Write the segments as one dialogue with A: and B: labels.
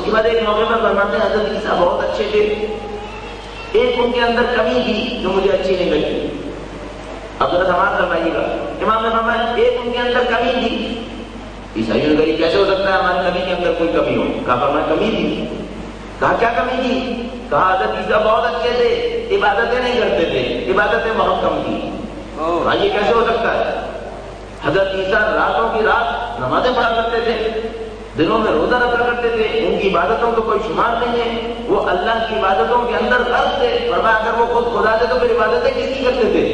A: کے بعد ایک موقع پر فرماتے ہیں حضرت عیسیٰ بہت اچھے تھے، ایک ان کے اندر کمی تھی جو مجھے اچھی نہیں لگی. اب ذرا سماعت فرمائیے گا. امام نے فرمایا ایک ان کے اندر کمی تھی. عیسائیوں نے کہا کیسے ہو سکتا ہے ہمارے نبی کے اندر کوئی کمی ہو؟ کہا فرمایا کمی تھی. کہا کیا کمی تھی؟ کہا حضرت عیسیٰ بہت اچھے تھے، عبادتیں نہیں کرتے تھے، عبادتیں بہت کم تھی. کہا یہ کیسے ہو سکتا ہے؟ حضرت عیسیٰ راتوں کی رات نمازیں پڑھا کرتے تھے، دنوں میں روزہ رکھا کرتے تھے، ان کی عبادتوں کو کوئی شمار نہیں ہے، وہ اللہ کی عبادتوں کے اندر غرق تھے. فرمایا اگر وہ خود خدا تھے تو پھر عبادتیں کس کی کرتے تھے؟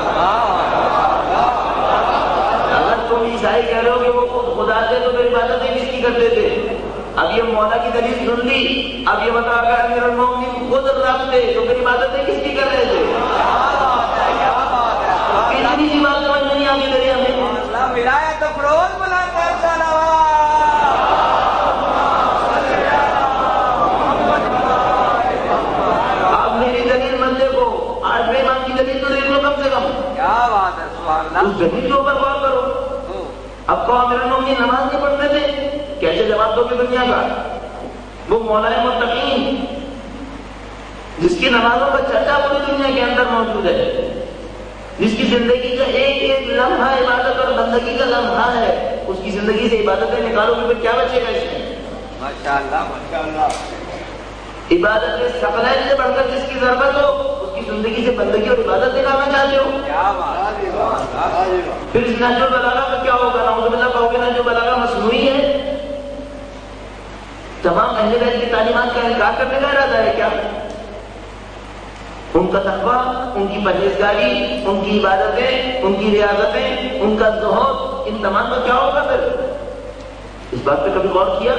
A: اگر تم عیسائی کہہ رہے ہو کہ وہ خود خدا تھے تو پھر عبادتیں کس کی کرتے تھے؟ اب یہ مولا کی دلیل سن لی. اب یہ بتا کر امیر المومنین خود رب تھے تو پھر عبادتیں کس کی کر رہے تھے؟ کتنی سی بات سمجھ میں نہیں آگے دریا میں.
B: ولایت افروز بلند
A: آپ میری دلیل مت دیکھو، 8ویں امام کی دلیل تو دیکھ لو کم سے کم.
B: کیا بات ہے، سبحان اللہ.
A: اس دلیل کے اوپر غور کرو. اب کو امیر المومنین نماز نہیں پڑھتے تھے، کیسے جواب دو گے دنیا کا؟ وہ مولا متقین جس کی نمازوں کا چرچا پوری دنیا کے اندر موجود ہے، جس کی زندگی کا ایک ایک لمحہ عبادت اور بندگی کا لمحہ ہے، اس کی زندگی سے عبادتیں نکالو گے پھر کیا بچے گا اس میں؟
B: ماشاءاللہ ماشاءاللہ.
A: عبادت کے ثقلین سے بڑھ کر جس کی ضرورت ہو اس کی زندگی سے بندگی اور عبادت نکالنا چاہتے ہو.
B: کیا بات.
A: پھر اس نہج البلاغہ کا کیا ہوگا؟ نعوذ باللہ کہو گے نہج البلاغہ مصنوعی ہے؟ تمام اہل بیت کی تعلیمات کا انکار کرنے کا ارادہ ہے کیا؟ ان کا تقویٰ، ان کی پرہیزگاری، ان کی عبادتیں، ان کی ریاضتیں، ان کا زہد، ان تمام کا کیا ہوگا پھر؟ اس بات پہ کبھی غور کیا؟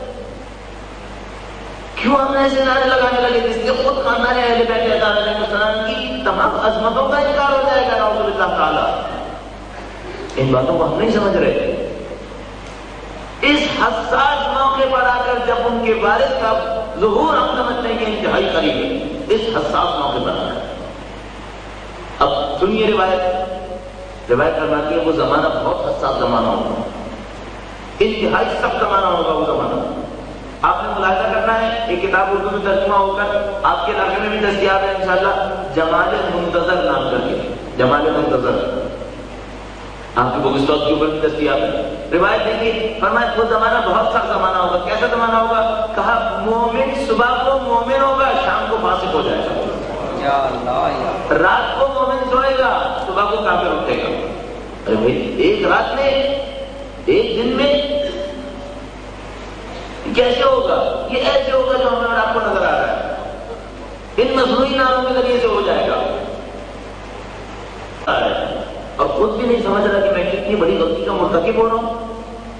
A: کیوں ہم ایسے نعرے لگانے لگے جس سے خود خاندان اہل بیت علیہ السلام کی تمام عظمتوں کا انکار ہو جائے گا نعوذ باللہ تعالیٰ؟ ان باتوں کو ہم نہیں سمجھ رہے. اس حساس موقع پر آ کر جب ان کے والد کا ظہور ہم سمجھتے ہیں کہ انتہائی قریب ہے، اس حساس موقع پر آ کر اب سنیے روایت فرماتی ہے وہ زمانہ بہت حساس زمانہ ہوگا، انتہائی سخت زمانہ ہوگا وہ زمانہ. آپ نے ملاحظہ کرنا ہے، ایک کتاب اردو میں ترجمہ ہو کر آپ کے علاقے میں بھی دستیاب ہے انشاءاللہ، جمال منتظر نام کر کے، جمال منتظر آپ کی بک اسٹال کے اوپر بھی دستیاب ہے. روایت دیکھیے، فرمایا وہ زمانہ بہت سخت زمانہ ہوگا. کیسا زمانہ ہوگا؟ کہا مومن صبح کو مومن ہوگا، شام کو فاسق ہو جائے گا.
B: یا اللہ.
A: رات کو مومن سوئے گا، صبح کو کافر اٹھے گا. ارے بھائی ایک رات میں، ایک دن میں کیسے ہوگا؟ یہ ایسے ہوگا جو ہمیں اور آپ کو نظر آ رہا ہے. ان مصنوعی ناموں کے ذریعے سے ہو جائے گا. اور خود بھی نہیں سمجھ رہا کہ میں کتنی بڑی غلطی کا مرتکب ہو رہا ہوں.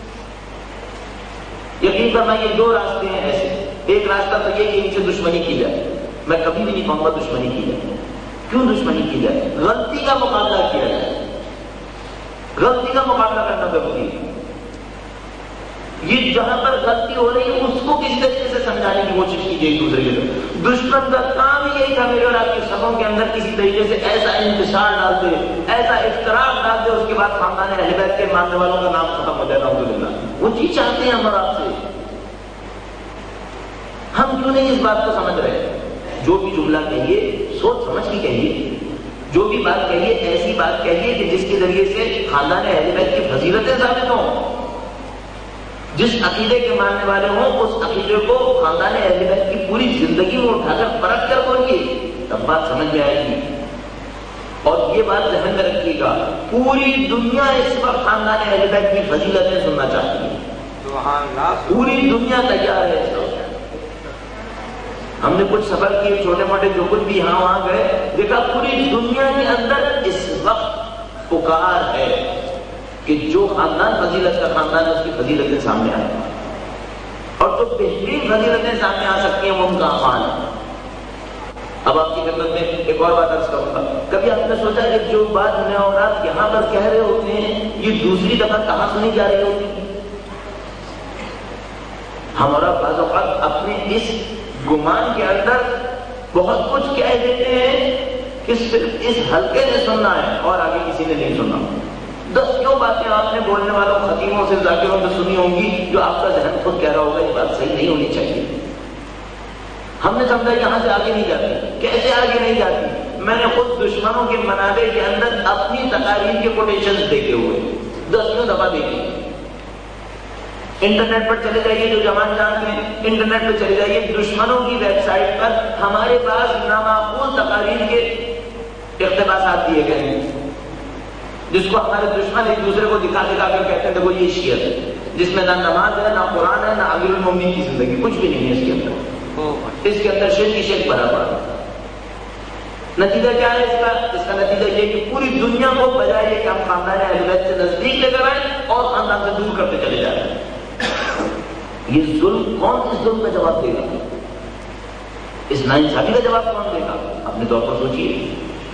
A: یقین فرمائیے دو راستے ہیں ایسے. ایک راستہ تو یہ کہ ان سے دشمنی کی جائے. میں کبھی بھی نہیں کہوں گا دشمنی کی جائے. کیوں دشمنی کی جائے؟ غلطی کا مقابلہ کیا جائے. غلطی کا مقابلہ کرنا ضروری ہے. یہ جہاں پر غلطی ہو رہی ہے اس کو کسی طریقے سے سمجھانے کی کوشش کیجیے ایک دوسرے کے ساتھ. دشمن کا کام ہی یہی تھا میرے اور آپ کی صفوں کے اندر کسی طریقے سے ایسا انتشار ڈال دے، ایسا اختراق ڈال دے، اس کے بعد خاندان اہل بیت کے ماننے والوں کا نام ختم ہو جائے. نعوذ باللہ. وہ چیز چاہتے ہیں ہم اور آپ سے. ہم کیوں نہیں اس بات کو سمجھ رہے؟ جو بھی جملہ کہیے سوچ سمجھ کے کہیے. جو بھی بات کہیے ایسی بات کہیے کہ جس کے ذریعے سے خاندان اہل بیت کی فضیلتیں ثابت ہوں. جس عقیدے کے ماننے والے ہوں اس عقیدے کو خاندان اہل بیت کی پوری زندگی میں اٹھا کر پرکھ کر بولیے، تب بات سمجھ میں آئے گی. اور یہ بات ذہن میں رکھیے گا، پوری دنیا اس وقت خاندان اہل بیت کی فضیلتیں سننا چاہتی ہے.
B: سبحان اللہ.
A: پوری دنیا تیار ہے اس وقت. ہم نے کچھ سفر کیے چھوٹے موٹے، جو کچھ بھی یہاں وہاں گئے، دیکھا پوری دنیا کے اندر اس وقت پکار ہے کہ جو خاندان فضیلت کا خاندان ہے اس کی فضیلتیں سامنے آئیں. اور جو بہترین فضیلتیں سامنے آ سکتی ہیں وہ ان کا اعمال ہے. اب آپ کی خدمت میں ایک اور بات عرض کروں گا. کبھی آپ نے سوچا کہ جو بات میں اور آپ یہاں پر کہہ رہے ہوتے ہیں یہ دوسری دفعہ کہاں سنی جا رہی ہوتی؟ ہم اور آپ بعض اوقات اپنے اس گمان کے اندر بہت کچھ کہہ دیتے ہیں کہ صرف اس حلقے نے سننا ہے اور آگے کسی نے نہیں سننا. دسیوں باتیں آپ نے بولنے والوں خطیبوں سے ذاکروں سے سنی ہوں گی جو آپ کا ذہن خود کہہ رہا ہوگا یہ بات صحیح نہیں ہونی چاہیے. ہم نے سمجھا یہاں سے آگے نہیں جاتی. کیسے آگے نہیں جاتی؟ میں نے خود دشمنوں کے منابع کے اندر اپنی تقاریر کے کوٹیشنز دیکھے ہوئے دسیوں دفعہ دیکھی. انٹرنیٹ پر چلے جائیے، جو جوان جانتے ہیں انٹرنیٹ پہ چلے جائیے، دشمنوں کی ویب سائٹ پر ہمارے پاس نامعقول تقاریر کے اقتباسات دیے گئے ہیں جس کو ہمارے دشمن ایک دوسرے کو دکھا دکھا کر کہتے ہیں دیکھو یہ شیعت ہے جس میں نہ نماز ہے، نہ قرآن ہے، نہ امیر المومنین کی زندگی، کچھ بھی نہیں ہے اس کے اندر. اس کے اندر شرک کی شرک برابر. نتیجہ کیا ہے اس کا نتیجہ یہ کہ پوری دنیا کو بجائے یہ کہ ہم خاندان اہل بیت سے نزدیک لے کر آئیں اور خاندان سے دور کرتے چلے جا رہے ہیں. یہ ظلم، کون اس ظلم کا جواب دے گا؟ اس ناانصافی کا جواب کون دے گا؟ اپنے طور پر سوچیے.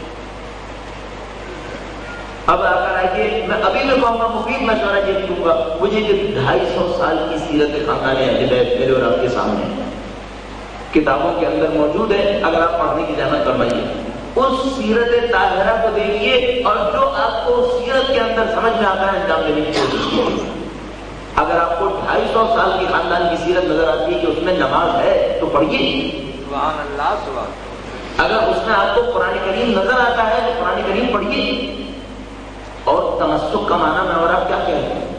A: اب اگر آئیے، میں ابھی بھی کہوں گا مفید مشورہ یہ دوں گا مجھے کہ 250 سال کی سیرت خاندان اہل بیت میرے اور آپ کے سامنے کتابوں کے اندر موجود ہے. اگر آپ پڑھنے کی زحمت فرمائیے، اس سیرت طاہرہ کو دیکھیے اور جو آپ کو سیرت کے اندر سمجھ میں آتا ہے انجام دینے کی کوشش کیجیے. اگر آپ کو 250 سال کی خاندان کی سیرت نظر آتی ہے کہ اس میں نماز ہے تو پڑھیے.
B: سبحان اللہ سبحان.
A: اگر اس میں آپ کو قرآن کریم نظر آتا ہے تو قرآن کریم پڑھیے. اور تمسک کا معنی میں اور آپ کیا کہتے ہیں؟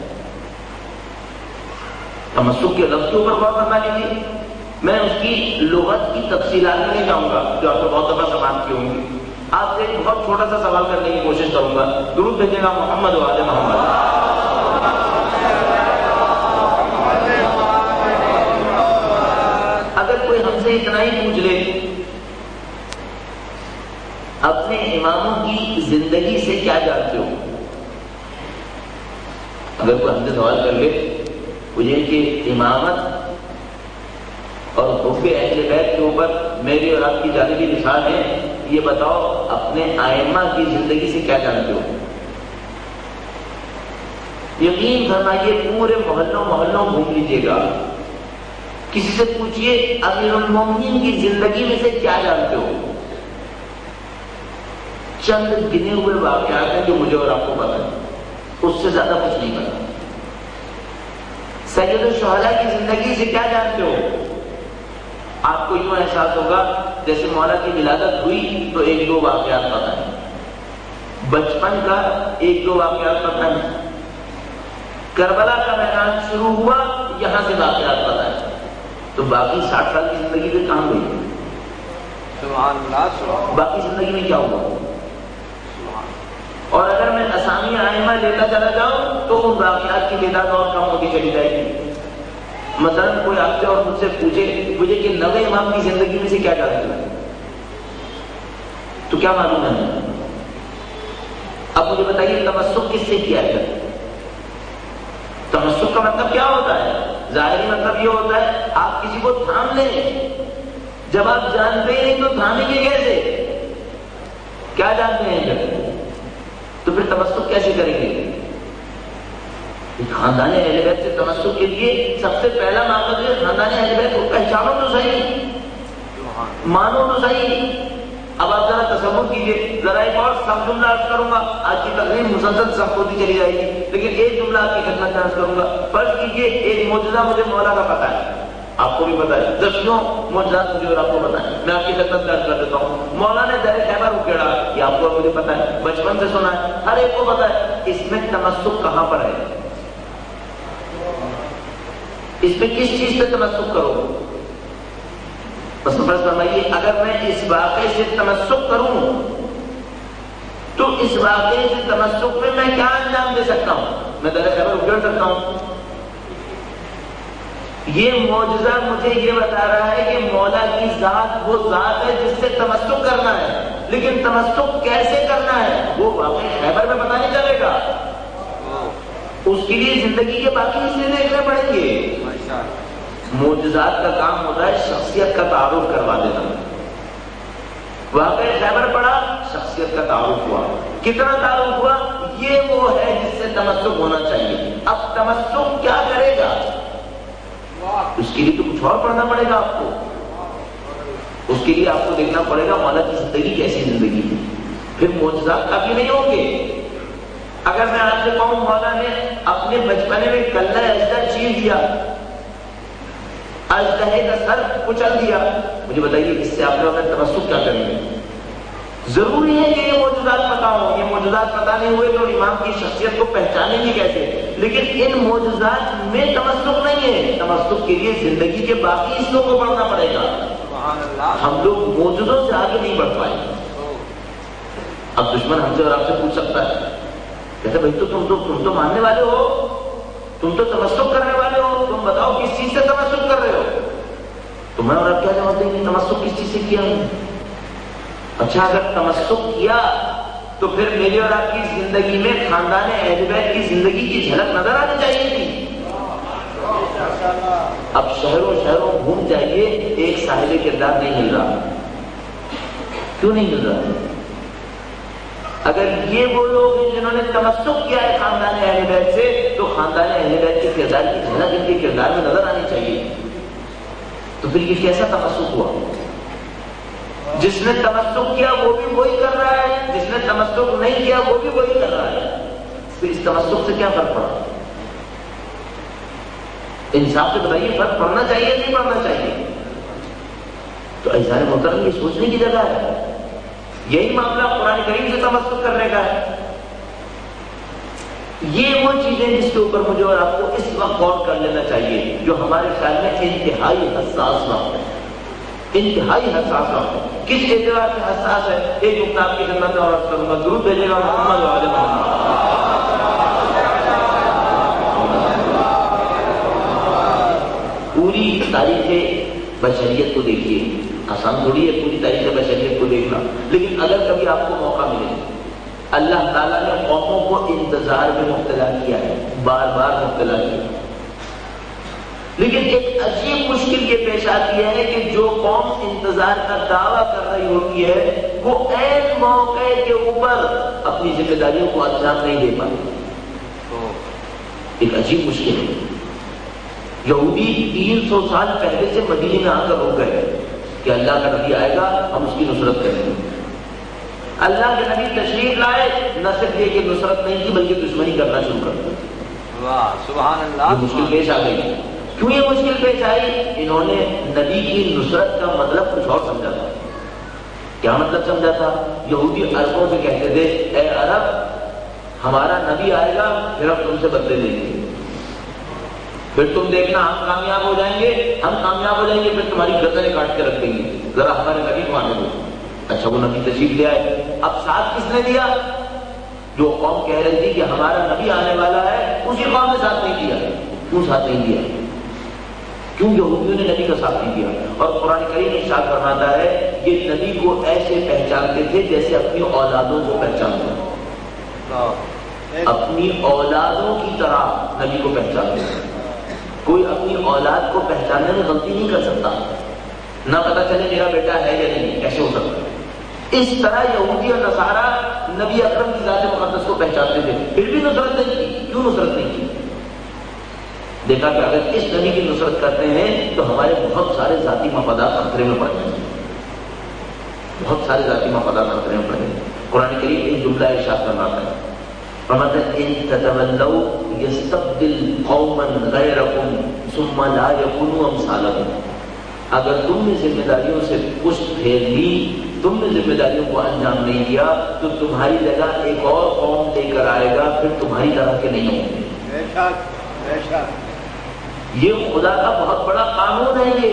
A: تمسک کے لفظ کے اوپر غور کرنا لیجیے. میں اس کی لغت کی تفصیلات میں نہیں جاؤں گا جو آپ کو بہت دفعہ سماعت کی ہوں گی. آپ سے ایک بہت چھوٹا سا سوال کرنے کی کوشش کروں گا. درود بھیجے گا محمد و آل محمد. اگر کوئی ہم سے اتنا ہی پوچھ لے اپنے اماموں کی زندگی سے کیا جانتے ہو، اگر کوئی ہم سے سوال کر لے مجھے کہ امامت اور حب اہل بیت کے اوپر میری اور آپ کی جانبی نثار ہے، یہ بتاؤ اپنے ائمہ کی زندگی سے کیا جانتے ہو. یقین فرمائیے پورے محلوں گھوم لیجیے گا، کسی سے پوچھئے امیر المومنین کی زندگی میں سے کیا جانتے ہو. چند گنے ہوئے واقعات ہیں جو مجھے اور آپ کو پتا ہے، اس سے زیادہ کچھ نہیں پتا. سید الشہداء کی زندگی سے کیا جانتے ہو؟ آپ کو یوں احساس ہوگا جیسے مولا کی ولادت ہوئی تو 1-2 واقعات پتا ہے، بچپن کا 1-2 واقعات پتا ہے، کربلا کا میدان شروع ہوا یہاں سے واقعات پتا ہے، تو باقی 60 سال کی زندگی پھر کہاں گئی؟
B: سبحان اللہ.
A: باقی زندگی میں کیا ہوا؟ اور اگر میں اسامی ائمہ لیتا چلا جاؤں تو ان واقعات کی تعداد اور کم ہوتی چلی جائے گی. مثلا کوئی آپ سے اور مجھ سے پوچھے مجھے کہ 90 امام کی زندگی میں سے کیا جانتے ہیں تو کیا معلوم ہے؟ اب مجھے بتائیے تمسک کس سے کیا ہے؟ تمسک کا مطلب کیا ہوتا ہے؟ ظاہری مطلب یہ ہوتا ہے آپ کسی کو تھام لیں. جب آپ جانتے ہیں تو تھامیں گے کیسے؟ کیا جانتے ہیں جب تو پھر تمسک کیسے کریں گے؟ خاندان اہل بیت سے تمسک کے لیے سب سے پہلا معاملہ ہے خاندان اہل بیت کو پہچانو تو صحیح، مانو تو صحیح. اب آپ ذرا تصور کیجیے، ذرا ایک اور سب جملہ عرض کروں گا. آج کی تقریر مسلسل سب ہوتی چلی جائے گی لیکن ایک جملہ آپ کی خدمت میں عرض کروں گا. فرض کیجیے ایک معجزہ مجھے مولا کا پتا ہے، آپ کو بھی پتا ہے، دسیوں معجزات مجھے اور آپ کو پتا ہے، میں آپ کی خدمت میں عرض کر دیتا ہوں. مولا نے در خیبر اکھیڑا، یہ آپ کو اور مجھے پتا ہے، بچپن سے سنا ہے، ہر ایک کو پتا ہے. اس میں تمسک کہاں پر ہے؟ اس میں کس چیز پہ تمسک کرو؟ بس فرض فرمائیے اگر میں اس واقعے سے تمسک کروں تو اس واقعے سے تمسک میں میں کیا انجام دے سکتا ہوں؟ میں در خیبر اکھیڑ سکتا ہوں. یہ معجزہ مجھے یہ بتا رہا ہے کہ مولا کی ذات وہ ذات ہے جس سے تمسک کرنا ہے، لیکن تمسک کیسے کرنا ہے وہ واقعی خیبر میں پتہ نہیں چلے گا. اس کے لیے زندگی کے باقی حصے دیکھنے پڑیں گے. معجزات کا کام ہوتا ہے شخصیت کا تعارف کروا دینا. واقعی خیبر پڑا، شخصیت کا تعارف ہوا. کتنا تعارف ہوا؟ یہ وہ ہے جس سے تمسک ہونا چاہیے. اب تمسک کیا کرے گا؟ اس کے لیے تو کچھ اور پڑھنا پڑے گا آپ کو. اس کے لیے آپ کو دیکھنا پڑے گا مولا کی زندگی کیسی زندگی ہے. پھر معجزات کافی نہیں ہوں گے. اگر میں آپ سے کہوں مولا نے اپنے بچپنے میں کلہ اجدہ چیر دیا، اژدہے کا سر کچل دیا، مجھے بتائیے اس سے آپ نے تمسک کیا کریں گے؟ ضروری ہے کہ یہ معجزات پتا ہو. یہ معجزات پتا نہیں ہوئے تو امام کی شخصیت کو پہچانیں گے کیسے؟ لیکن ان معجزات میں تمسک نہیں ہے. تمسک کے لیے زندگی کے باقی حصوں کو پڑھنا پڑے گا. ہم لوگ معجزوں سے آگے نہیں بڑھ پائے. اب دشمن ہم سے اور آپ سے پوچھ سکتا ہے، کہتے بھائی تم تو ماننے والے ہو، تم تو تمسک کرنے والے ہو، تم بتاؤ کس چیز سے تمسک کر رہے ہو؟ تو میں اور آپ کیا جواب دیں گے؟ تمسک کس چیز سے کیا ہے؟ اچھا اگر تمسک کیا تو پھر میری اور آپ کی زندگی میں خاندان اہل بیت کی زندگی کی جھلک نظر آنی چاہیے تھی. اب شہروں گھوم جائیے، ایک صاحب کردار نہیں مل رہا. کیوں نہیں مل رہا؟ اگر یہ وہ لوگ ہیں جنہوں نے تمسک کیا ہے خاندان اہل بیت سے، تو خاندان اہل بیت کے کردار کی جھلک ان کے کردار میں نظر آنی چاہیے. تو پھر یہ کیسا تمسک ہوا؟ جس نے تمسک کیا وہ بھی وہی کر رہا ہے، جس نے تمسک نہیں کیا وہ بھی وہی کر رہا ہے. پھر اس تمسک سے کیا فرق پڑا؟ انصاف سے بتائیے، فرق پڑنا چاہیے نہیں پڑنا چاہیے؟ تو ایسا محترم یہ سوچنے کی جگہ ہے. یہی معاملہ قرآن کریم سے تمسک کرنے کا ہے. یہ وہ چیزیں جس کے اوپر مجھے اور آپ کو اس وقت غور کر لینا چاہیے، جو ہمارے خیال میں انتہائی حساس وقت ہے. انتہائی حساس وقت ہے. کس اعتبار سے حساس ہے؟ ایک نقطہ آپ کی خدمت میں اور کروں گا. درود بھیجے گا محمد و آل محمد. پوری تاریخ بشریت کو دیکھیے. آسان تھوڑی ہے پوری تاریخ بشریت کو دیکھنا، لیکن اگر کبھی آپ کو موقع ملے، اللہ تعالیٰ نے قوموں کو انتظار میں مبتلا کیا ہے، بار بار مبتلا کیا. لیکن ایک عجیب مشکل یہ پیش آتی ہے کہ جو قوم انتظار کا دعویٰ کر رہی ہوتی ہے وہ عین موقع کے اوپر اپنی ذمہ داریوں کو انجام نہیں دے پاتی. ایک عجیب مشکل ہے. یہودی 300 سال پہلے سے مدینے میں آ کر رک گئے کہ اللہ کا نبی آئے گا، ہم اس کی نصرت کریں گے. اللہ کے نبی تشریف لائے، نہ صرف یہ کہ نصرت نہیں کی بلکہ دشمنی کرنا شروع کر دی.
B: سبحان اللہ.
A: یہ مشکل پیش آ گئی. کیوں یہ مشکل پیش آئی؟ انہوں نے نبی کی نصرت کا مطلب کچھ اور سمجھا تھا. کیا مطلب سمجھا تھا؟ یہودی عربوں سے کہتے تھے اے عرب ہمارا نبی آئے گا پھر ہم تم سے بدلے لیں گے، پھر تم دیکھنا ہم کامیاب ہو جائیں گے، ہم کامیاب ہو جائیں گے، پھر تمہاری گردنیں کاٹ کے رکھ دیں گے، ذرا ہمارے نبی کو آنے دو. اچھا وہ نبی تشریف لے آئے. اب ساتھ کس نے دیا؟ جو قوم کہہ رہی تھی کہ ہمارا نبی آنے والا ہے، اسی قوم نے ساتھ نہیں دیا. کیوں ساتھ نہیں دیا؟ کیوں یہودیوں نے نبی کا ساتھ نہیں دیا؟ اور قرآن کریم ارشاد فرماتا ہے یہ نبی کو ایسے پہچانتے تھے جیسے اپنی اولادوں کو پہچانتے ہیں. اپنی اولادوں کی طرح نبی کو پہچانتے ہیں. کوئی اپنی اولاد کو پہچاننے میں غلطی نہیں کر سکتا. نہ پتا چلے میرا بیٹا ہے یا نہیں، کیسے ہو سکتا ہے؟ اس طرح یہودی اور نصارہ نبی اکرم کی ذات مقدس کو پہچانتے تھے، پھر بھی نصرت نہیں کی. کیوں نصرت نہیں کی؟ دیکھا کہ اگر اس نبی کی نصرت کرتے ہیں تو ہمارے بہت سارے ذاتی مفادات خطرے میں پڑ جائیں گے. بہت سارے ذاتی مفادات خطرے میں پڑ جائیں گے. قرآن کریم ایک جملہ ارشاد فرماتا ہے فرماتا ہے ان تتولوا یستبدل قوما غیرکم ثم لا یکونوا امثالکم. اگر تم نے ذمہ داریوں سے پشت پھیر لی، تم نے ذمہ داریوں کو انجام نہیں دیا، تو تمہاری جگہ ایک اور قوم لے کر آئے گا، پھر تمہاری طرح کے نہیں ہوں گے. یہ خدا کا بہت بڑا قانون ہے یہ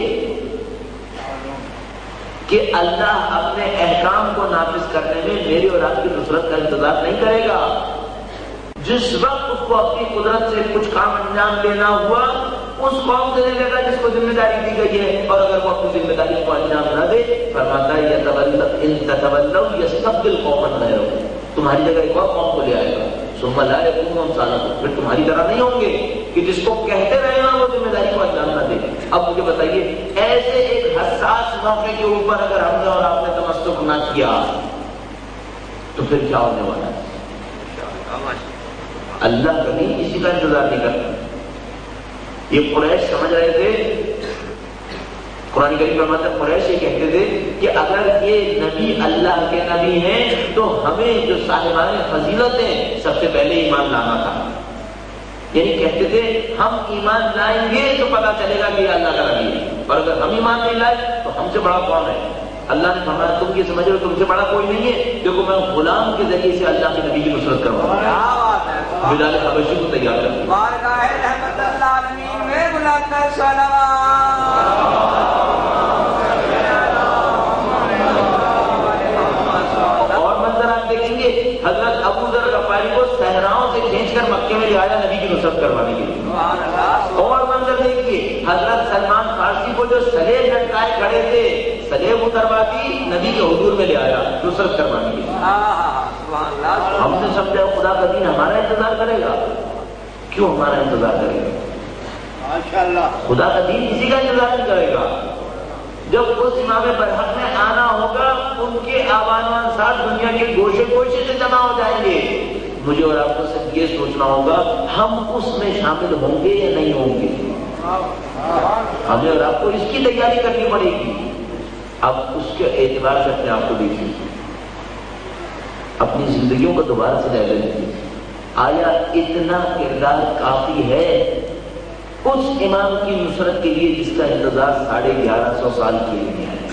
A: کہ اللہ اپنے احکام کو نافذ کرنے میں میری اور آپ کی نصرت کا انتظار نہیں کرے گا. جس وقت اس کو اپنی قدرت سے کچھ کام انجام دینا ہوا اس قوم سے لے گا جس کو ذمہ داری دی گئی ہے، اور اگر وہ اپنی ذمہ داری کو انجام نہ دے فرماتا ہے ان تتولوا یستبدل قوما غیرکم، تمہاری جگہ ایک اور قوم کو لے آئے گا. ثم لا یکونوا امثالکم، پھر تمہاری طرح نہیں ہوں گے کہ جس کو کہتے رہے نا وہ ذمہ داری کو انجام نہ دے. اب مجھے بتائیے ایسے ایک حساس موقع کے اوپر اگر ہم نے اور آپ نے تمسک نہ کیا تو پھر کیا ہونے والا ہے؟ اللہ کبھی کسی کا انتظار نہیں کرتا. یہ قریش سمجھ رہے تھے قرآن کریم فرماتا ہے قریش یہ کہتے تھے کہ اگر یہ نبی اللہ کے نبی ہیں تو ہمیں جو صاحبان فضیلت ہیں سب سے پہلے ایمان لانا تھا. یعنی کہتے تھے ہم ایمان لائیں گے تو پتا چلے گا کہ یہ اللہ کا نبی ہے، اور اگر ہم ایمان نہیں لائے تو ہم سے بڑا کون ہے؟ اللہ نے فرمایا تم یہ سمجھ رہے ہو تم سے بڑا کوئی نہیں ہے، دیکھو میں غلام کے ذریعے سے اللہ کے نبی کی نصرت کرواؤں گا. بلال حبشی کو تیار کر دیکھیں گے. حضرت ابو ذر غفاری کو صحراؤں سے کھینچ کر مکے میں لے آیا نبی کی نصرت کروانے کے لیے. اور منظر دیکھیے حضرت سلمان فارسی کو جو سلیب لٹکائے کھڑے تھے سلیب اتروا دی نبی کے حضور میں لے آیا نصرت کروانے کے لیے. ہم نے سمجھا خدا کا دین ہمارا انتظار کرے گا، کیوں ہمارا انتظار کرے گا؟ خدا کا دین کسی کا انتظار نہیں کرے گا. جب اس امام برحق میں آنا ہوگا ان کے آبان و انصار دنیا کے گوشے گوشے سے جمع ہو جائیں گے. مجھے اور آپ کو صرف یہ سوچنا ہوگا ہم اس میں شامل ہوں گے یا نہیں ہوں گے. ہمیں اور آپ کو اس کی تیاری کرنی پڑے گی. اب اس کے اعتبار سے اپنے آپ کو دیکھیے، اپنی زندگیوں کو دوبارہ سے جائزہ لیجیے. آیا اتنا کردار کافی ہے اس امام کی نصرت کے لیے جس کا انتظار 1150 سال کے لیے ہے؟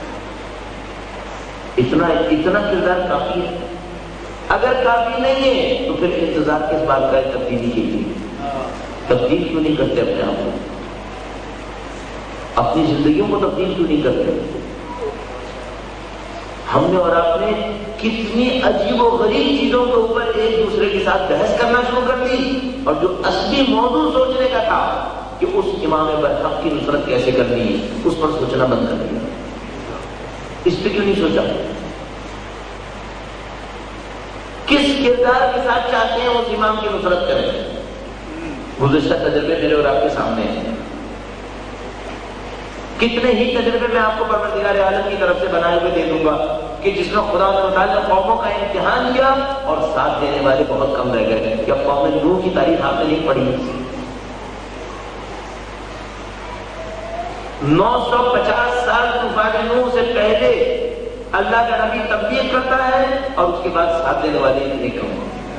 A: اتنا کردار کافی ہے؟ اگر کافی نہیں ہے تو پھر انتظار کس بات کا ہے تبدیلی کے لیے؟ تبدیل کیوں نہیں کرتے اپنے آپ کو؟ اپنی زندگیوں کو تبدیل کیوں نہیں کرتے؟ ہم نے اور آپ نے کتنی عجیب و غریب چیزوں کے اوپر ایک دوسرے کے ساتھ بحث کرنا شروع کر دی، اور جو اصلی موضوع سوچنے کا تھا کہ اس امام برحق کی نصرت کیسے کرنی ہے اس پر سوچنا بند کر دیا. اس پہ کیوں نہیں سوچا؟ کس کردار کے ساتھ چاہتے ہیں اس امام کی نصرت کریں؟ گزشتہ تجربے میرے اور آپ کے سامنے ہیں. کتنے ہی تجربے میں آپ کو پروردگار عالم کی طرف سے بنائے ہوئے دے دوں گا کہ جس میں خدا نے قوموں کا امتحان کیا اور ساتھ دینے والے بہت کم رہ گئے. کیا قوم نوح کی تاریخ آپ نے نہیں پڑھی؟ 950 سال طوفان نوح سے پہلے اللہ کا نبی تبلیغ کرتا ہے اور اس کے بعد ساتھ دینے والے اتنے کم.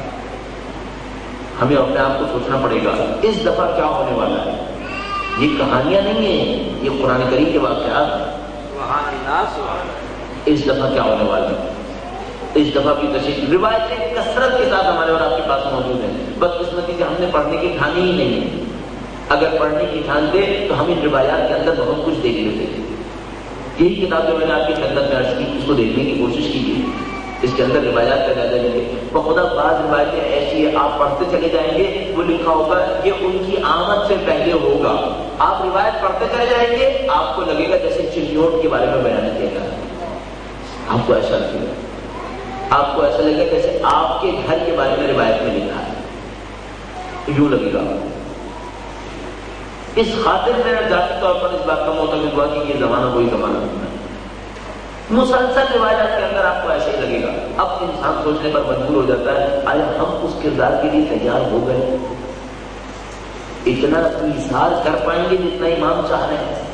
A: ہمیں اپنے آپ کو سوچنا پڑے گا اس دفعہ کیا ہونے والا ہے. یہ کہانیاں نہیں ہیں، یہ قرآن کریم کے واقعات ہیں. اس دفعہ کیا ہونے والا ہے؟ اس دفعہ کی تشریح روایتیں کثرت کے ساتھ ہمارے اور آپ کے پاس موجود ہیں. بدقسمتی سے ہم نے پڑھنے کی ٹھانی ہی نہیں ہے. اگر پڑھنے کی ٹھانتے تو ہم ان روایات کے اندر بہت کچھ دیکھ لیتے. یہی کتاب جو میں نے آپ کی خدمت میں عرض کی اس کو دیکھنے کی کوشش کیجیے. اس کے اندر روایات کا جائزہ لیں گے. بخدا بعض روایتیں ایسی ہیں آپ پڑھتے چلے جائیں گے وہ لکھا ہوگا یہ ان کی آمد سے پہلے ہوگا. آپ روایت پڑھتے چلے جائیں گے آپ کو لگے گا جیسے چلیوٹ کے بارے میں بیان کیا گیا. آپ کو ایسا لگے گا، آپ کو ایسا لگے گا جیسے آپ کے گھر کے بارے میں روایت میں لکھا ہے. یوں لگے گا. اس خاطر میں ذاتی طور پر اس بات کا معتقد ہوا کہ یہ زمانہ کوئی زمانہ نہیں ہے. مسلسل روایات کے اندر آپ کو ایسے ہی لگے گا. اب انسان سوچنے پر مجبور ہو جاتا ہے آیا ہم اس کردار کے لیے تیار ہو گئے؟ اتنا ایثار کر پائیں گے جتنا امام چاہ رہے ہیں؟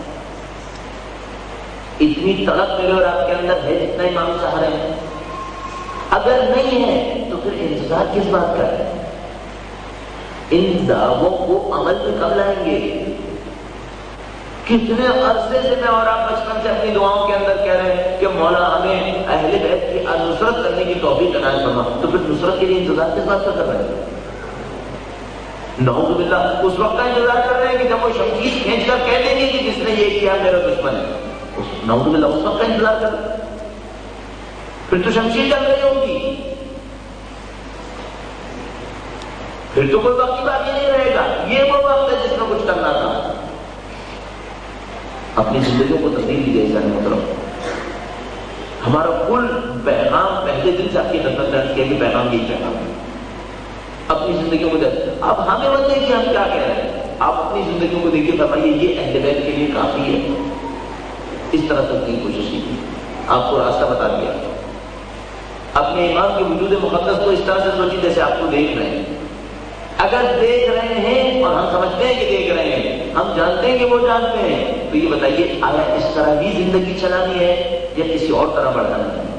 A: اتنی طلب میرے اور آپ کے اندر ہے جتنا امام چاہ رہے ہیں؟ اگر نہیں ہے تو پھر انتظار کس بات کا ہے؟ ان دعووں کو عمل میں کب لائیں گے؟ کتنے عرصے سے میں اور آپ بچپن سے اپنی دعاؤں کے اندر کہہ رہے ہیں کہ مولا ہمیں اہل بیت کی نصرت کرنے کی توفیق عنایت فرما. تو پھر نصرت کے لیے انتظار کس بات کا کر رہے ہیں؟ نعوذ باللہ اس وقت کا انتظار کر رہے ہیں کہ جب وہ شمشیر کھینچ کر کہہ دیں گے کہ جس نے یہ کیا میرا دشمن ہے. نعوذ باللہ اس وقت کا انتظار کر رہے ہیں. پھر تو شمشیر چل رہی ہوگی، پھر تو کوئی وقت باقی نہیں رہے گا. یہ وہ وقت ہے جس میں کچھ کرنا تھا. اپنی زندگیوں کو تبدیل کی جائے. محترم ہمارا کل پیغام پہلے دن سے آپ کی خدمت میں کیا کہ پیغام یہی پیغام ہے. اپنی زندگیوں کو اب ہمیں بتائیں کہ ہم کیا کہہ رہے ہیں. آپ اپنی زندگیوں کو دیکھیے فرمائیے یہ اہل بیت کے لیے کافی ہے. اس طرح تک کی کوشش کی. آپ کو راستہ بتا دیا. اپنے امام کے وجود مقدس کو اس طرح سے سوچی جیسے آپ کو دیکھ رہے ہیں. اگر دیکھ رہے ہیں اور ہم سمجھتے ہیں کہ دیکھ رہے ہیں، ہم جانتے ہیں کہ وہ جانتے ہیں، تو یہ بتائیے آیا اس طرح ہی زندگی چلانی ہے یا کسی اور طرح بڑھانی ہے؟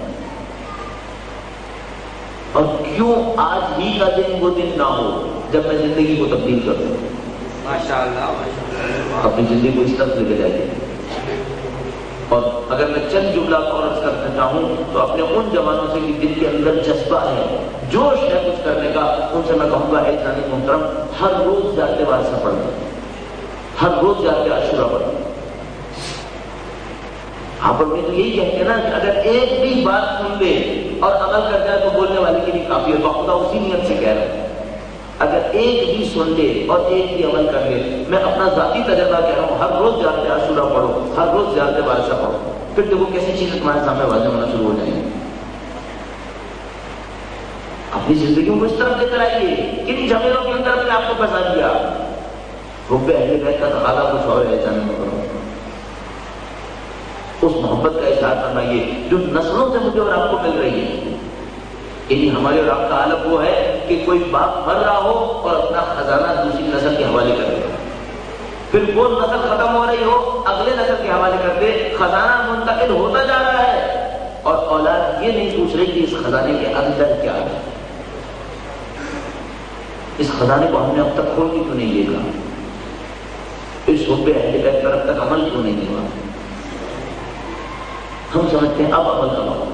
A: اور کیوں آج ہی کا دن وہ دن نہ ہو جب میں زندگی کو تبدیل کر دوں؟
B: ماشاءاللہ
A: اپنی زندگی کو اس طرف لے کے جائیے۔ اور اگر میں چند جملات اور عرض کرنا چاہوں تو اپنے ان جوانوں سے بھی دل کے اندر جذبہ ہے، جوش ہے کچھ کرنے کا، ان سے میں کہوں گا ایک جانی محترم، ہر روز جاتے وارثہ پڑھیں، ہر روز جاتے عاشورہ پڑھیں۔ آپ میں تو یہی کہتے ہیں نا کہ اگر ایک بھی بات سن لے اور عمل کر جائے تو بولنے والے کے لیے کافی ہے، بخدا اسی نیت سے کہہ رہا ہوں۔ اگر ایک بھی سن لے اور ایک بھی عمل کر لے، میں اپنا ذاتی تجربہ کہہ رہا ہوں، ہر روز جاتے عاشورہ پڑھو، ہر روز جاتے وارثہ پڑھو، پھر دیکھو کیسی چیزیں تمہارے سامنے واضح ہونا شروع ہو جائیں گی۔ اپنی زندگیوں کو اس طرف لے کر آئیے، کن جھمیلوں کے اندر میں آپ کو پھنسا دیا؟ حب اہل بیت کا تقاضا کچھ اور ہے، جاننے کرو اس محبت کا اظہار فرمائیے جو نسلوں سے مجھے اور آپ کو مل رہی ہے۔ یعنی ہمارے اور آپ کا حالت وہ ہے کہ کوئی باپ مر رہا ہو اور اپنا خزانہ دوسری نسل کے حوالے کر دے، پھر وہ نسل ختم ہو رہی ہو اگلے نسل کے حوالے کر دے، خزانہ منتقل ہوتا جا رہا ہے اور اولاد یہ نہیں پوچھ رہی کہ اس خزانے کے اندر کیا ہے، اس خزانے کو ہم نے اب تک کھول کے کیوں نہیں دیکھا، اس حب اہل بیت پر اب تک عمل کیوں نہیں ہوا؟ ہم سمجھتے ہیں اب عمل کا وقت،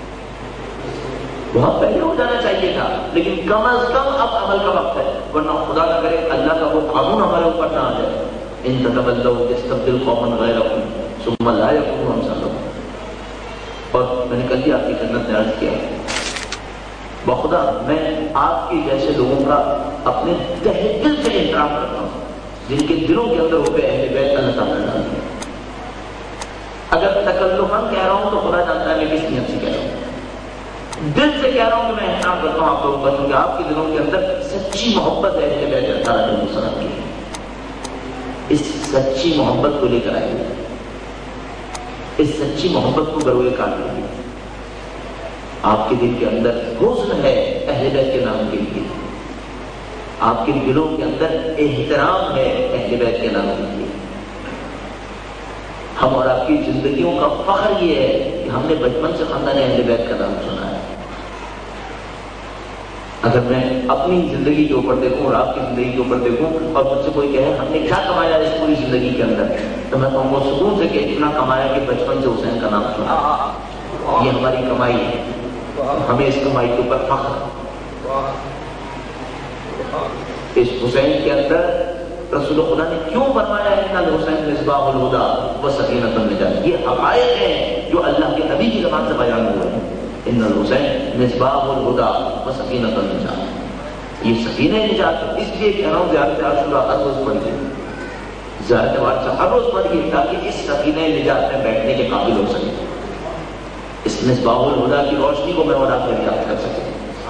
A: بہت پہلے ہو جانا چاہیے تھا، لیکن کم از کم اب عمل کا وقت ہے، ورنہ خدا نہ کرے اللہ کا وہ قانون ہمارے اوپر نہ آ جائے، ان تتولوا یستبدل قوما غیرکم ثم لا یکونوا امثالکم۔ اور میں نے کل ہی آپ کی خدمت میں عرض کیا، بخدا میں آپ کے جیسے لوگوں کا اپنے تہہ دل سے احترام کرتا ہوں جن کے دلوں کے اندر ہوتے اہل بیت اللہ تعالیٰ نے ڈال دیا۔ اگر تکلفاً کہہ رہا ہوں تو خدا جانتا ہے میں کس نیت سے کہہ رہا ہوں، دل سے کہہ رہا ہوں کہ میں احترام کرتا ہوں آپ لوگوں کا، کیونکہ آپ کے دلوں کے اندر سچی محبت ہے اہل بیت اللہ تعالیٰ علیہ السلام کی۔ اس سچی محبت کو لے کر آئیے، اس سچی محبت کو گروے کاٹ لیجیے۔ آپ کے دل کے اندر حسن ہے اہل بیت کے نام کے لیے، آپ کے دلوں کے اندر احترام ہے اہل بیت کے نام کے لیے۔ ہم اور آپ کی زندگیوں کا فخر یہ ہے کہ ہم نے بچپن سے خاندان اہل بیت کا نام سنا ہے۔ اگر میں اپنی زندگی کے اوپر دیکھوں اور آپ کی زندگی کے اوپر دیکھوں اور مجھ سے کوئی کہے ہم نے کیا کمایا اس پوری زندگی کے اندر، تو میں کہوں گا سکون سے کہ اتنا کمایا کہ بچپن سے حسین کا نام سنا، یہ ہماری کمائی ہے، ہمیں اس کمائی کے اوپر فخر۔ اس حسین کے اندر رسول خدا نے کیوں فرمایا ان الحسین مصباح الہدی و سکینۃ النجات، یہ حقائق ہیں جو اللہ کے نبی کی زبان سے بیان ہوئے ہیں۔ ان الحسین مصباح الہدی و سکینۃ النجات، یہ سکینہ نجات ہے، اس لیے کہہ رہا ہوں زیارت عاشورہ ہر روز پڑھیے، زیارت عاشورہ ہر روز پڑھیے تاکہ اس سکینہ نجات میں بیٹھنے کے قابل ہو سکے، اس مصباح الہدی کی روشنی کو میں اور آپ دریافت کر سکیں۔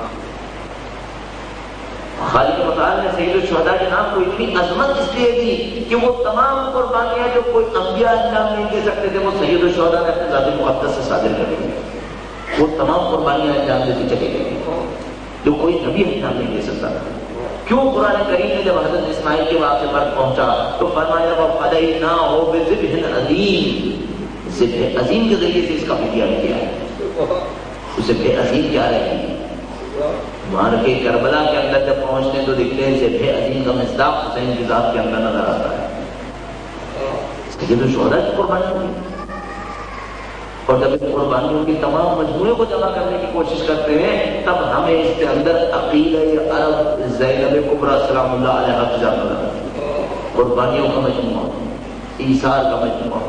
A: خالق متعال نے سید الشہداء کے نام کو اتنی عظمت اس لیے دی کہ وہ تمام قربانیاں جو کوئی انبیاء انجام نہیں دے سکتے تھے وہ سید الشہداء نے اپنے ذات مقدس سے صادر کر دی، وہ تمام قربانیاں انجام دیتے چلے گئے جو کوئی نبی انجام نہیں دے سکتا تھا۔ کیوں قرآن کریم نے جب حضرت اسماعیل کے واقعے پر پہنچا تو فرمایا وَفَدَيْنَاهُ بِذِبْحٍ عَظِيمٍ، ذبح عظیم کے ذریعے سے اس کا فدیہ کیا ہے۔ ذبح عظیم کیا ہے؟ مار کے کربلا کے اندر جب پہنچتے ہیں تو دیکھتے ہیں ذبح عظیم کا مصداق حسین کی ذات کے اندر نظر آتا ہے۔ یہ تو شہداء کی قربانی ہوئی، اور جب ان قربانیوں کی تمام مجموعے کو جمع کرنے کی کوشش کرتے ہیں تب ہمیں اس کے اندر عقیدہ عرب زینب کبریٰ سلام اللہ علیہا کا جانا لگا، قربانیوں کا مجموعہ، ایثار کا مجموعہ۔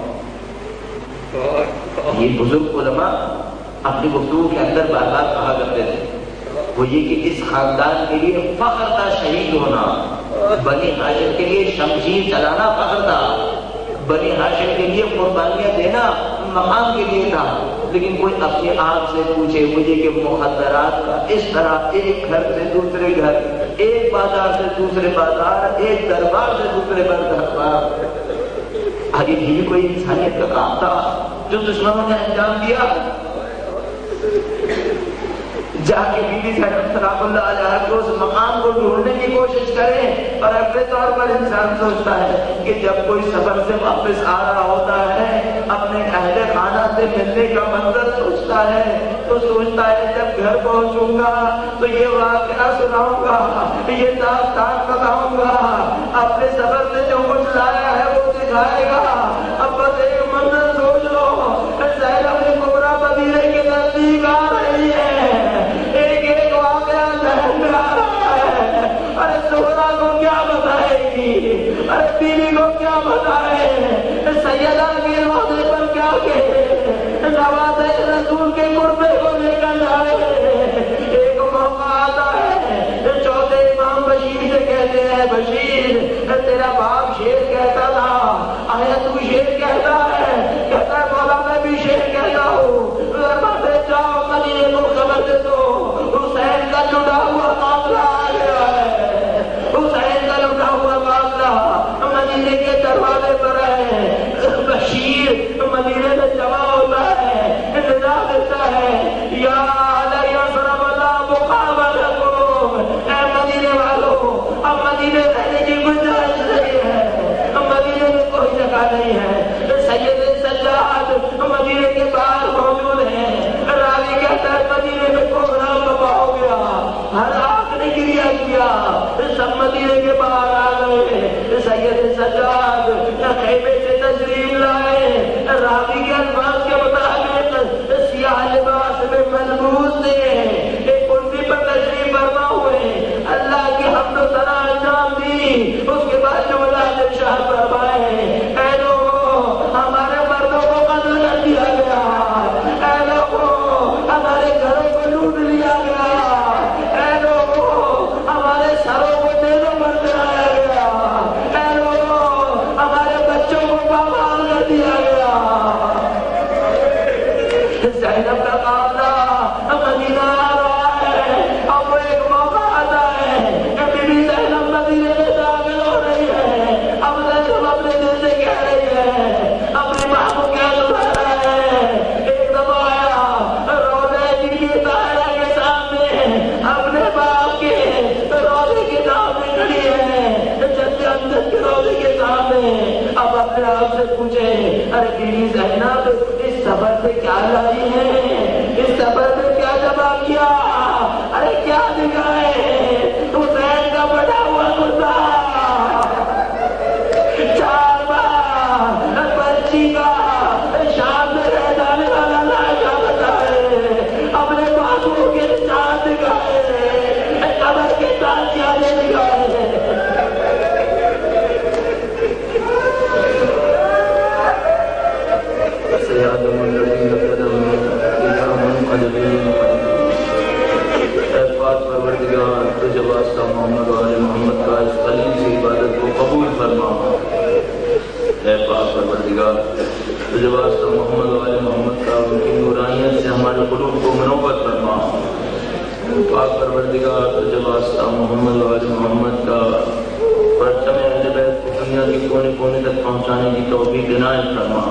A: یہ بزرگ علماء اپنی گفتگو کے اندر بار بار کہا کرتے تھے، وہ یہ کہ اس خاندان کے لیے فخر تھا شہید ہونا، بنی ہاشم کے لیے شمشیر چلانا فخر تھا، بنی ہاشم کے لیے قربانیاں دینا مقام کے لیے تھا، لیکن کوئی اپنے آپ سے پوچھے مجھے کہ مخدرات کا اس طرح ایک گھر سے دوسرے گھر، ایک بازار سے دوسرے بازار، ایک دربار سے دوسرے دربار، آگے یہ بھی کوئی انسانیت کا کام تھا جو دشمنوں نے انجام دیا؟ جا کے بی بی زینب سلام اللہ علیہ کو اس مقام کو ڈھونڈنے کی کوشش کریں. اور اپنے طور پر انسان سوچتا ہے کہ جب کوئی سفر سے واپس آ رہا ہوتا ہے اپنے اہل خانہ سے ملنے کا منظر سوچتا ہے تو سوچتا ہے جب گھر پہنچوں گا تو یہ واقعہ سناؤں گا, یہ داستان بتاؤں گا, اپنے سفر سے جو کچھ لایا ہے وہ دکھائے گا. اب بس ایک منظر سوچ لو, زینب کبریٰ مدینے کے نزدیک آ رہی ہے, ایک واقعہ ذہن میں آ رہا ہے. ارے زہرا کو کیا بتائے گی, ارے بیوی کو کیا بتائے, سیدہ کے روضے پر کیا کہے, نواز رسول کے قربے کو لے کر جائے. ایک موقع آتا ہے چوتھے امام بشیر سے کہتے ہیں بشیر تیرا باپ شیر کہتا تھا, آیا تو شیر کہتا ہے, کہتا ہے مولا میں بھی شیر کہتا ہوں. جاؤ مدینے کو خبر دے دو حسین کا جڑا ہوا معاملہ آ گیا ہے, حسین کا جڑا ہوا معاملہ مدینے کے دروازے پر ہے. بشیر مدینے میں جمع ہوتا ہے, ندا دیتا ہے یا علیہ سلام اللہ مقابلکم, اے مدینے والوں اب مدینے رہنے کی گنجائش نہیں ہے, مدینے میں کوئی جگہ نہیں ہے. سید سجاد مدینے کے باہر موجود ہیں, راوی کہتا ہے مدینے میں پروگرام بپا ہو گیا, ہر آنکھ نے گریا کیا, سب مدینے کے باہر آ گئے. سید سجاد خیمے سے تشریف لائے, راوی کے الفاظ کے مطابق سیاہ لباس میں ملبوس تھے, ایک کرسی پر تشریف فرما ہوئے, اللہ کی حمد و ثنا انجام دی. اس کے بعد جو ارشاد فرمائے اے لوگوں ہمارے مردوں کو قتل کر دیا گیا, اے لوگوں ہمارے گھروں کو لوٹ لیا گیا, اے لوگوں ہمارے سروں کو نیزوں پر چڑھایا گیا, اے لوگوں ہمارے بچوں کو پامال کر دیا گیا. زینب کا معاملہ مدینہ آ رہا ہے. اب وہ ایک موقع آتا ہے کہ بی بی زینب مدینے میں داخل ہو رہی ہے. اب زینب اپنے دل سے کہہ رہی ہے, اپنی ماں کو کیا بتا رہا ہے. ایک دفعہ آیا روضہ بی بی طاہرہ کے سامنے, اپنے باپ کے روضے کے سامنے کھڑی ہے, جد امجد کے روضے کے سامنے. اب اپنے آپ سے پوچھے ارے بی بی زینب اس سفر سے کیا لائی ہے, اس سفر سے کیا جمع کیا, ارے کیا دکھائے, حسین کا بڑا ہوا کرتا, چار بار پرچی کا شام میں رہ جانے والا لاشا بتائے, اپنے بازو کے ساتھ دکھائے, قبر کے ساتھ جانے دکھائے. سیادم الذین قدموا الی منقلبین. اے پاک پروردگار تجھے واسطہ محمد و آل محمد کا اس خلیل سے عبادت کو قبول فرما. اے پاک پروردگار تجھے واسطہ محمد و آل محمد کا ان کی نورانیت سے ہمارے قلوب کو منور فرما. پاک پروردگار تجھے واسطہ محمد و آل محمد کا پرچم اہل بیت کو دنیا کے کونے کونے تک پہنچانے کی توفیق عنایت فرما.